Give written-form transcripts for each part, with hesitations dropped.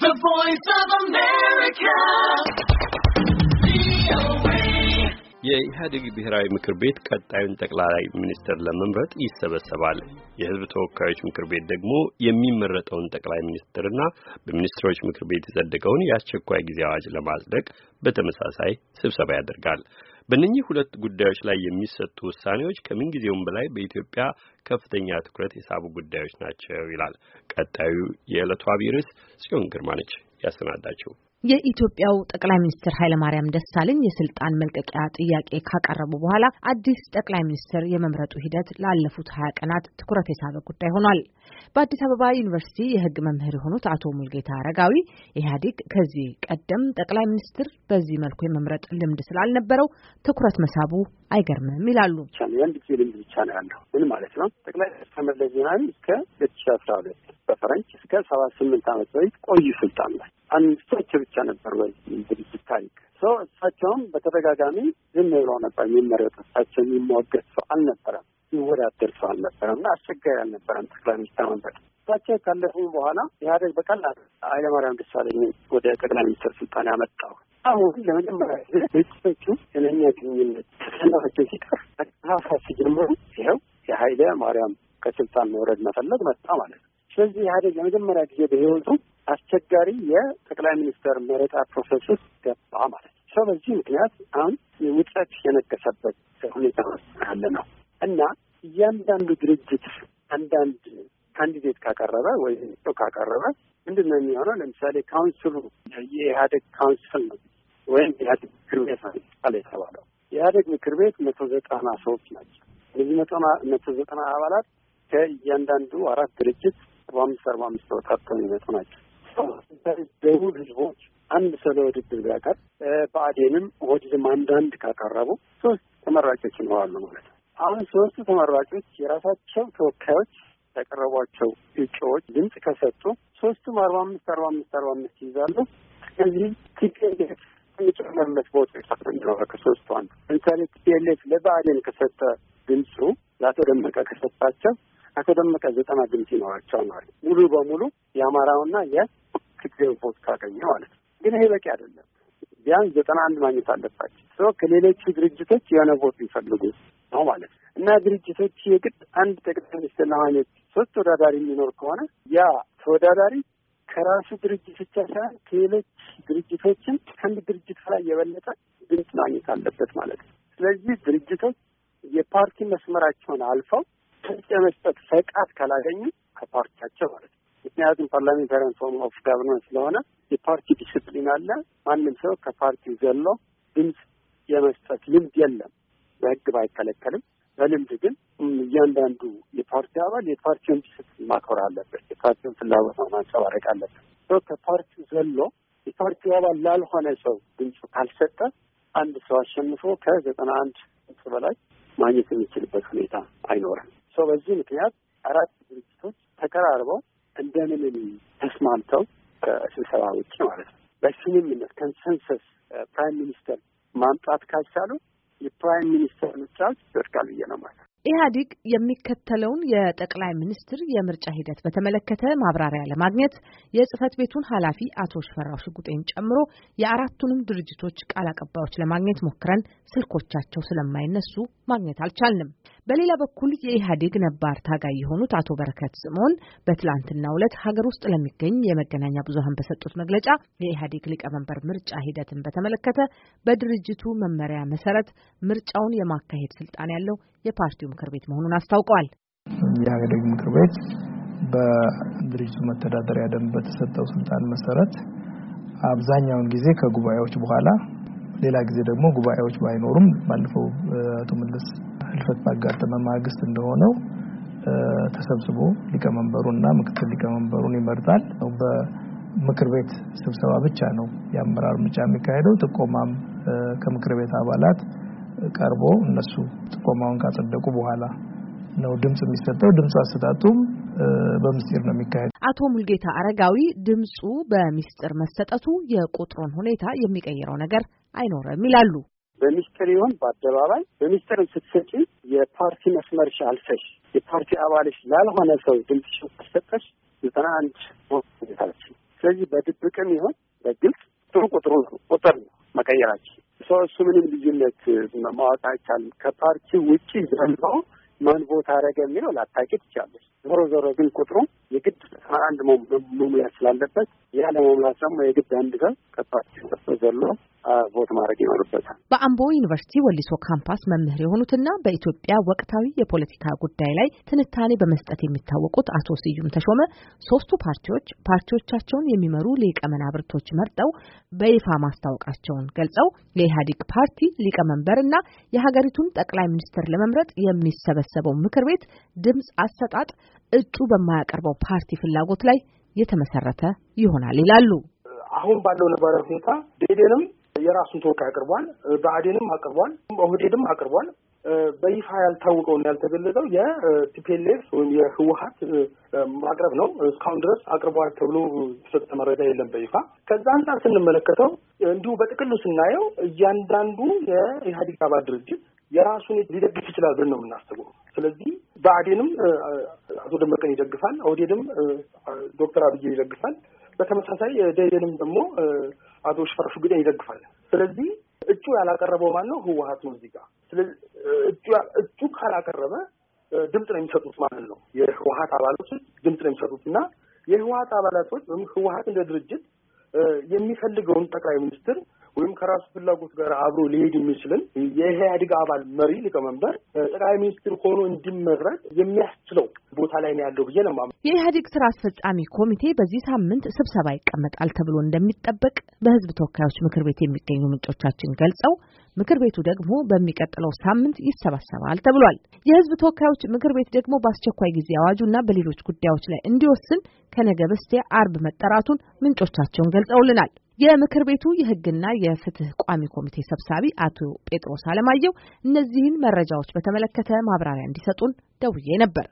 The Voice of America. የኢህአዴግ ብሔራዊ ምክር ቤት ቀጣዩን ጠቅላይ ሚኒስትር ለመምረጥ ይሰበሰባል። የህዝብ ተወካዮች ምክር ቤት ደግሞ የሚመረጠውን ጠቅላይ ሚኒስትርና በሚኒስትሮች ምክር ቤት የጸደቀውን የአስቸኳይ ጊዜ አዋጅ ለማጽደቅ በተመሳሳይ ስብሰባ ያደርጋል። በእነኚህ ሁለት ጉዳዮች ላይ የሚሰጡ ውሳኔዎች ከምንጊዜውም በላይ በኢትዮጵያ ከፍተኛ ትኩረት የሳቡ ጉዳዮች ናቸው ይላል ቀጣዩ የዕለቱ አብይ ርዕስ። ጽዮን ግርማ ነች ያሰናዳችው። የኢትዮጵያው ጠቅላይ ሚኒስትር ኃይለማርያም ደሳለኝ የስልጣን መልቀቂያ ጥያቄ ካቀረቡ በኋላ አዲስ ጠቅላይ ሚኒስትር የመምረጡ ሂደት ላለፉት 20 ቀናት ትኩረት የሳበ ጉዳይ ሆኗል። በአዲስ አበባ ዩኒቨርሲቲ የሕግ መምህር የሆኑት አቶ ሙልጌታ አረጋዊ ኢህአዴግ ከዚህ ቀደም ጠቅላይ ሚኒስትር በዚህ መልኩ የመምረጥ ልምድ ስላልነበረው ትኩረት መሳቡ አይገርምም ይላሉ። አንድ ጊዜ ልምድ ብቻ ነው ያለው። ምን ማለት ነው? ጠቅላይ ሚኒስትር መለስ ዜናዊ እስከ 2012 በፈረንጅ እስከ 78 ዓመት በፊት ቆዩ ስልጣን ላይ አንስቶች ብቻ ነበር ወይ ድርጅት ታሪክ እሳቸውም በተደጋጋሚ ዝም ብለው ነበር የሚመረጡ። እሳቸው የሚሟገት ሰው አልነበረም፣ የሚወዳደር ሰው አልነበረም እና አስቸጋሪ አልነበረም ጠቅላይ ሚኒስትር መንበል። እሳቸው ካለፉ በኋላ ኢህአዴግ በቀላል ኃይለማርያም ደሳለኝ ወደ ጠቅላይ ሚኒስትር ስልጣን ያመጣው። አሁን ለመጀመሪያ ጊዜ ድርጅቶቹ የለኛ ግንኙነት ተሰናቸው ሲቀር ተካፋ ሲጀምሩ ይኸው የኃይለ ማርያም ከስልጣን መውረድ መፈለግ መጣ ማለት ነው። ስለዚህ ኢህአዴግ ለመጀመሪያ ጊዜ በህይወቱ አስቸጋሪ የጠቅላይ ሚኒስትር መረጣ ፕሮሰስ ውስጥ ገባ ማለት ነው። በዚህ ምክንያት አሁን ውጥረት የነገሰበት ሁኔታ ያለ ነው እና እያንዳንዱ ድርጅት አንዳንድ ካንዲዴት ካቀረበ ወይ ካቀረበ ምንድን ነው የሚሆነው? ለምሳሌ ካውንስሉ የኢህአዴግ ካውንስል ነው ወይም የኢህአዴግ ምክር ቤት ነው የተባለው። የኢህአዴግ ምክር ቤት 190 ሰዎች ናቸው። እነዚህ 190 አባላት ከእያንዳንዱ 4 ድርጅት 45 ተወጣጥተው የሚመጡ ናቸው። ደቡብ ህዝቦች አንድ ሰው ለውድድር ቢያቀርብ ብአዴንም ኦህዴድም አንዳንድ ካቀረቡ 3 ተመራጮች ይኖራሉ ማለት ነው። አሁን 3 ተመራጮች የራሳቸው ተወካዮች ያቀረቧቸው እጩዎች ድምጽ ከሰጡ 3ቱም 45 ይይዛሉ። ስለዚህ ቲፒኤልኤፍ የሚጨመርለት ቦታ ይኖራል ከ3ቱ አንዱ። ለምሳሌ ቲፒኤልኤፍ ለብአዴን ከሰጠ ድምፁ ለአቶ ደመቀ ከሰጣቸው አቶ ደመቀ 90 ድምጽ ይኖራቸዋል ማለት ነው። ሙሉ በሙሉ የአማራውና የትግሬው ቮት ካገኘ ማለት ነው። ግን ይሄ በቂ አይደለም። ቢያንስ 91 ማግኘት አለባቸው። ከሌሎቹ ድርጅቶች የሆነ ቮት ይፈልጉ ነው ማለት ነው። እና ድርጅቶች የግድ አንድ ጠቅላይ ሚኒስትር ለማግኘት 3 ተወዳዳሪ የሚኖር ከሆነ ያ ተወዳዳሪ ከራሱ ድርጅት ብቻ ሳይሆን ከሌሎች ድርጅቶችን ከአንድ ድርጅት ላይ የበለጠ ድምጽ ማግኘት አለበት ማለት ነው። ስለዚህ ድርጅቶች የፓርቲ መስመራቸውን አልፈው ድምጽ የመስጠት ፈቃድ ካላገኙ ከፓርቲያቸው ማለት ነው። ምክንያቱም ፓርላሜንታሪያን ፎርም ኦፍ ጋቨርናንስ ስለሆነ የፓርቲ ዲስፕሊን አለ። ማንም ሰው ከፓርቲው ዘሎ ድምጽ የመስጠት ልምድ የለም። በሕግ ባይከለከልም በልምድ ግን እያንዳንዱ የፓርቲ አባል የፓርቲውን ዲስፕሊን ማክበር አለበት። የፓርቲውን ፍላጎት ማንጸባረቅ አለበት። ከፓርቲው ዘሎ የፓርቲው አባል ላልሆነ ሰው ድምጽ ካልሰጠ አንድ ሰው አሸንፎ ከ91 ድምጽ በላይ ማግኘት የሚችልበት ሁኔታ አይኖርም። በዚህ ምክንያት 4 ድርጅቶች ተቀራርበው እንደምንም ተስማምተው ከስብሰባ ውጭ ማለት ነው በስምምነት ኮንሰንሰስ ፕራይም ሚኒስተር ማምጣት ካልቻሉ የፕራይም ሚኒስተር ምርጫ ይወድቃል ብዬ ነው ማለት ነው። ኢህአዴግ የሚከተለውን የጠቅላይ ሚኒስትር የምርጫ ሂደት በተመለከተ ማብራሪያ ለማግኘት የጽህፈት ቤቱን ኃላፊ አቶ ሽፈራው ሽጉጤን ጨምሮ የ4ቱንም ድርጅቶች ቃል አቀባዮች ለማግኘት ሞክረን ስልኮቻቸው ስለማይነሱ ማግኘት አልቻልንም። በሌላ በኩል የኢህአዴግ ነባር ታጋይ የሆኑት አቶ በረከት ስምኦን በትላንትናው ዕለት ሀገር ውስጥ ለሚገኝ የመገናኛ ብዙሃን በሰጡት መግለጫ የኢህአዴግ ሊቀመንበር ምርጫ ሂደትን በተመለከተ በድርጅቱ መመሪያ መሰረት ምርጫውን የማካሄድ ስልጣን ያለው የፓርቲው ምክር ቤት መሆኑን አስታውቀዋል። የኢህአዴግ ምክር ቤት በድርጅቱ መተዳደሪያ ደንብ በተሰጠው ስልጣን መሰረት አብዛኛውን ጊዜ ከጉባኤዎች በኋላ ሌላ ጊዜ ደግሞ ጉባኤዎች ባይኖሩም ባለፈው አቶ መለስ ህልፈት ባጋጠመ ማግስት እንደሆነው ተሰብስቦ ሊቀመንበሩና ምክትል ሊቀመንበሩን ይመርጣል። በምክር ቤት ስብሰባ ብቻ ነው የአመራር ምርጫ የሚካሄደው። ጥቆማም ከምክር ቤት አባላት ቀርቦ እነሱ ጥቆማውን ካጸደቁ በኋላ ነው ድምጽ የሚሰጠው። ድምጽ አሰጣጡም በምስጢር ነው የሚካሄደው። አቶ ሙልጌታ አረጋዊ ድምጹ በምስጢር መሰጠቱ የቁጥሩን ሁኔታ የሚቀይረው ነገር አይኖርም ይላሉ። በሚስጥር ይሁን በአደባባይ በሚስጥር ስትሰጪ የፓርቲ መስመርሽ አልፈሽ የፓርቲ አባልሽ ላልሆነ ሰው ድምጽ ስትሰጠሽ 91 ወጣች። ስለዚህ በድብቅም ይሁን በግልጽ ቁጥሩ መቀየራችን እሱ ምንም ልዩነት ማወቅ አይቻልም። ከፓርቲው ውጪ ዘሎ ማን ቦታ አደረገ የሚለው ላታውቂ ትችላለች። ዞሮ ግን ቁጥሩ የግድ አንድ መሙላት ስላለበት ያለ መሙላት ደግሞ የግድ አንድ ጋር ከፓርቲው ዘሎ ቮት ማድረግ ይኖርበታል። በአምቦ ዩኒቨርሲቲ ወሊሶ ካምፓስ መምህር የሆኑትና በኢትዮጵያ ወቅታዊ የፖለቲካ ጉዳይ ላይ ትንታኔ በመስጠት የሚታወቁት አቶ ስዩም ተሾመ ሶስቱ ፓርቲዎቻቸውን የሚመሩ ሊቀመናብርቶች መርጠው በይፋ ማስታወቃቸውን ገልጸው የኢህአዴግ ፓርቲ ሊቀመንበርና የሀገሪቱን ጠቅላይ ሚኒስትር ለመምረጥ የሚሰበሰበው ምክር ቤት ድምጽ አሰጣጥ እጩ በማያቀርበው ፓርቲ ፍላጎት ላይ የተመሰረተ ይሆናል ይላሉ። አሁን ባለው ነባራዊ ሁኔታ ደኢህዴንም የራሱን ተወካይ አቅርቧል፣ ብአዴንም አቅርቧል፣ ኦህዴድም አቅርቧል። በይፋ ያልታወቀውና ያልተገለጸው የቲፒኤልኤፍ ወይም የህወሓት ማቅረብ ነው። እስካሁን ድረስ አቅርቧል ተብሎ የተሰጠ መረጃ የለም በይፋ። ከዛ አንጻር ስንመለከተው እንዲሁ በጥቅሉ ስናየው እያንዳንዱ የኢህአዴግ አባል ድርጅት የራሱን ሊደግፍ ይችላል ብለን ነው የምናስበው። ስለዚህ ብአዴንም አቶ ደመቀን ይደግፋል፣ ኦህዴድም ዶክተር አብይን ይደግፋል። በተመሳሳይ ደኢህዴንም ደግሞ አቶ ሽፈራው ሽጉጤን ይደግፋል። ስለዚህ እጩ ያላቀረበው ማን ነው? ህወሓት ነው እዚህ ጋር። ስለዚህ እጩ ካላቀረበ ድምጽ ነው የሚሰጡት ማለት ነው። የህወሓት አባላቶች ድምጽ ነው የሚሰጡትና የህወሓት አባላቶች ወይም ህወሓት እንደ ድርጅት የሚፈልገውን ጠቅላይ ሚኒስትር ወይም ከራሱ ፍላጎት ጋር አብሮ ሊሄድ የሚችልን የኢህአዴግ አባል መሪ ሊቀመንበር ጠቅላይ ሚኒስትር ሆኖ እንዲመረጥ የሚያስችለው ቦታ ላይ ነው ያለው ብዬ ነው የማምነው። የኢህአዴግ ስራ አስፈጻሚ ኮሚቴ በዚህ ሳምንት ስብሰባ ይቀመጣል ተብሎ እንደሚጠበቅ በህዝብ ተወካዮች ምክር ቤት የሚገኙ ምንጮቻችን ገልጸው ምክር ቤቱ ደግሞ በሚቀጥለው ሳምንት ይሰባሰባል ተብሏል። የህዝብ ተወካዮች ምክር ቤት ደግሞ በአስቸኳይ ጊዜ አዋጁና በሌሎች ጉዳዮች ላይ እንዲወስን ከነገ በስቲያ አርብ መጠራቱን ምንጮቻቸውን ገልጸውልናል። የምክር ቤቱ የህግና የፍትህ ቋሚ ኮሚቴ ሰብሳቢ አቶ ጴጥሮስ አለማየሁ እነዚህን መረጃዎች በተመለከተ ማብራሪያ እንዲሰጡን ደውዬ ነበር።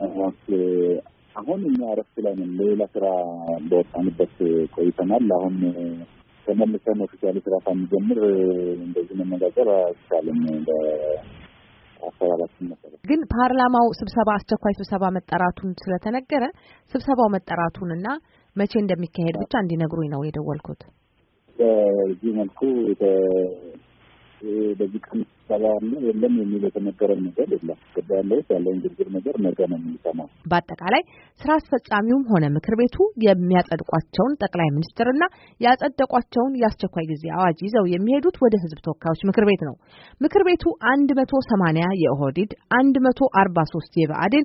አሁን እኛ እረፍት ላይ ነን። ሌላ ስራ በወጣንበት ቆይተናል። አሁን ተመልሰን ኦፊሻሊ ስራ ሳንጀምር እንደዚህ መነጋገር አይቻልም። በአሰራራችን መሰረት ግን ፓርላማው አስቸኳይ ስብሰባ መጠራቱን ስለተነገረ ስብሰባው መጠራቱንና መቼ እንደሚካሄድ ብቻ እንዲነግሩኝ ነው የደወልኩት። በዚህ መልኩ በዚህ ቀን ሰባለ የለም የሚል የተነገረ ነገር የለም። ያለውን ዝርዝር ነገር ነገ ነው የምንሰማው። በአጠቃላይ ስራ አስፈጻሚውም ሆነ ምክር ቤቱ የሚያጸድቋቸውን ጠቅላይ ሚኒስትርና ያጸደቋቸውን የአስቸኳይ ጊዜ አዋጅ ይዘው የሚሄዱት ወደ ህዝብ ተወካዮች ምክር ቤት ነው። ምክር ቤቱ 180 የኦህዴድ፣ 143 የብአዴን፣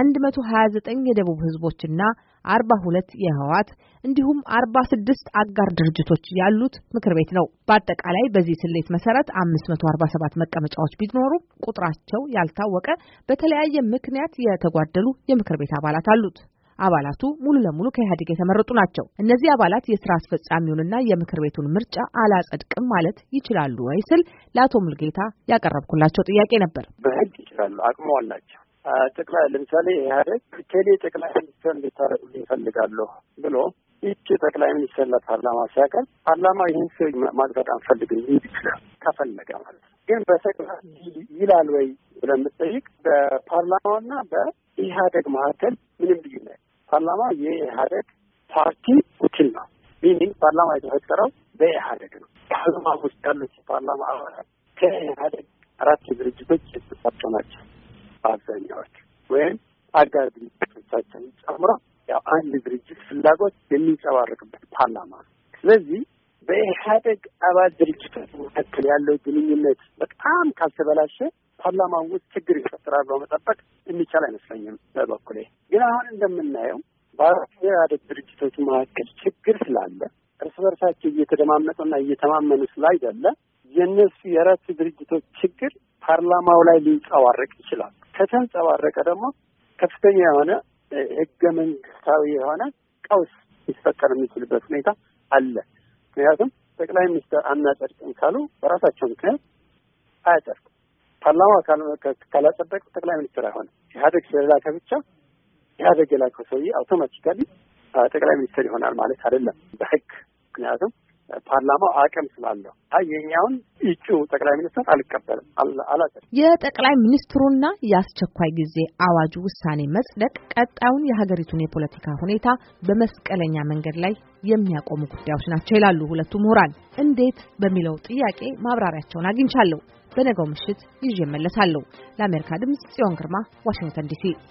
129 የደቡብ ህዝቦችና 42 የህወሓት እንዲሁም 46 አጋር ድርጅቶች ያሉት ምክር ቤት ነው። በአጠቃላይ በዚህ ስሌት መሰረት 547 መቀመጫዎች ቢኖሩ ቁጥራቸው ያልታወቀ በተለያየ ምክንያት የተጓደሉ የምክር ቤት አባላት አሉት። አባላቱ ሙሉ ለሙሉ ከኢህአዴግ የተመረጡ ናቸው። እነዚህ አባላት የስራ አስፈጻሚውንና የምክር ቤቱን ምርጫ አላጸድቅም ማለት ይችላሉ ወይ ስል ለአቶ ሙልጌታ ያቀረብኩላቸው ጥያቄ ነበር። በህግ ይችላሉ፣ አቅሙ አላቸው። ጠቅላይ ለምሳሌ ኢህአዴግ ከሌ ጠቅላይ ሚኒስትር እንዲታረቁ ይፈልጋለሁ ብሎ ይህች ጠቅላይ ሚኒስትር ለፓርላማ ሲያቀርብ ፓርላማ ይህን ሰው ማጽደቅ አንፈልግም ይል ይችላል ከፈለገ ማለት ነው። ግን በጠቅላይ ይላል ወይ ብለን የምትጠይቅ በፓርላማና በኢህአዴግ መካከል ምንም ልዩነት። ፓርላማ የኢህአዴግ ፓርቲ ውክል ነው። ሚኒንግ ፓርላማ የተፈጠረው በኢህአዴግ ነው። ፓርላማ ውስጥ ያሉት የፓርላማ አባላት ከኢህአዴግ 4 ድርጅቶች የተሰጡ ናቸው። በአብዛኛዎች ወይም አጋር ድርጅቶቻቸውን ጨምሮ ያው አንድ ድርጅት ፍላጎት የሚንጸባረቅበት ፓርላማ ነው። ስለዚህ በኢህአዴግ አባል ድርጅቶች መካከል ያለው ግንኙነት በጣም ካልተበላሸ ፓርላማ ውስጥ ችግር ይፈጠራል ብሎ መጠበቅ የሚቻል አይመስለኝም በበኩሌ። ግን አሁን እንደምናየው በአራት የኢህአዴግ ድርጅቶች መካከል ችግር ስላለ እርስ በርሳቸው እየተደማመጡና እየተማመኑ ስላይደለ የእነሱ የአራት ድርጅቶች ችግር ፓርላማው ላይ ሊንጸባረቅ ይችላል። ከተንጸባረቀ ደግሞ ከፍተኛ የሆነ ህገ መንግስታዊ የሆነ ቀውስ ሊፈጠር የሚችልበት ሁኔታ አለ። ምክንያቱም ጠቅላይ ሚኒስትር አናጸድቅም ካሉ በራሳቸው ምክንያት አያጸድቁም። ፓርላማ ካላጸደቀ ጠቅላይ ሚኒስትር አይሆንም። ኢህአዴግ ስለላከ ብቻ ኢህአዴግ የላከው ሰውዬ አውቶማቲካሊ ጠቅላይ ሚኒስትር ይሆናል ማለት አይደለም በህግ። ምክንያቱም ፓርላማው አቅም ስላለው የኛውን እጩ ጠቅላይ ሚኒስትር አልቀበልም አላለም። የጠቅላይ ሚኒስትሩና የአስቸኳይ ጊዜ አዋጁ ውሳኔ መጽደቅ ቀጣዩን የሀገሪቱን የፖለቲካ ሁኔታ በመስቀለኛ መንገድ ላይ የሚያቆሙ ጉዳዮች ናቸው ይላሉ ሁለቱ ምሁራን። እንዴት በሚለው ጥያቄ ማብራሪያቸውን አግኝቻለሁ። በነገው ምሽት ይዤ እመለሳለሁ። ለአሜሪካ ድምጽ ጽዮን ግርማ፣ ዋሽንግተን ዲሲ።